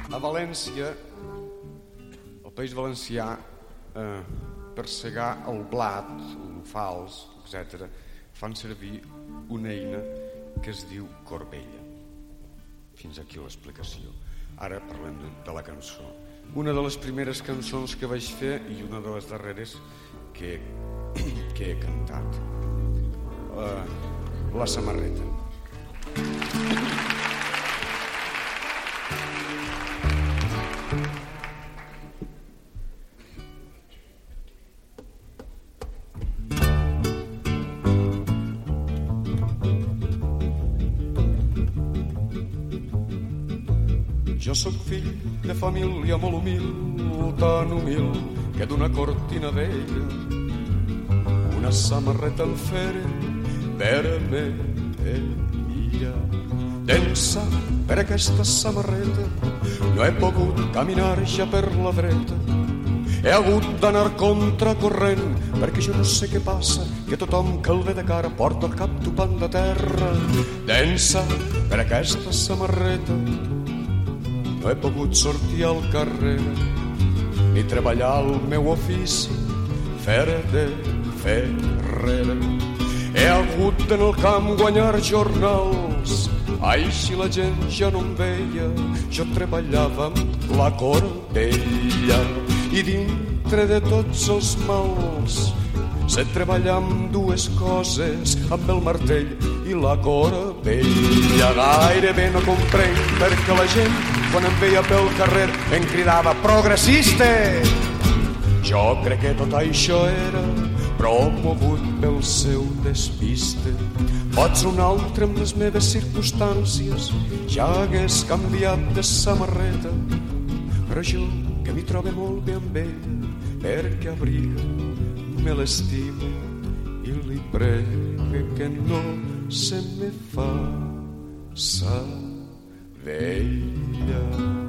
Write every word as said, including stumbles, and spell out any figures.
A València, al País Valencià, eh, per segar el blat, un fals, etcètera, fan servir una eina que es diu corbella. Fins aquí l'explicació. Ara parlem de, de la cançó. Una de les primeres cançons que vaig fer i una de les darreres que, que he cantat. Uh, la samarreta. Jo sóc fill de família molt humil, tan humil que d'una cortina vella una samarreta en fere vermella. D'ençà per aquesta samarreta no he pogut caminar ja per la dreta. He hagut d'anar contracorrent perquè jo no sé què passa, que tothom que el ve de cara porta el cap topant de terra. D'ençà per aquesta samarreta no he pogut sortir al carrer ni treballar el meu ofici, fer de ferrer. He hagut en el camp guanyar jornals, així la gent ja no em veia. Jo treballava amb la corbella i dintre de tots els mals sé treballar amb dues coses, amb el martell i la corbella. Gairebé no comprenc perquè la gent quan em veia pel carrer em cridava progressista. Jo crec que tot això era promogut pel seu despiste. Pot ser un altre amb les meves circumstàncies ja hagués canviat de samarreta, però jo que m'hi trobo molt bé amb ella perquè abriga, me l'estima i li pregue que no se me faça vella.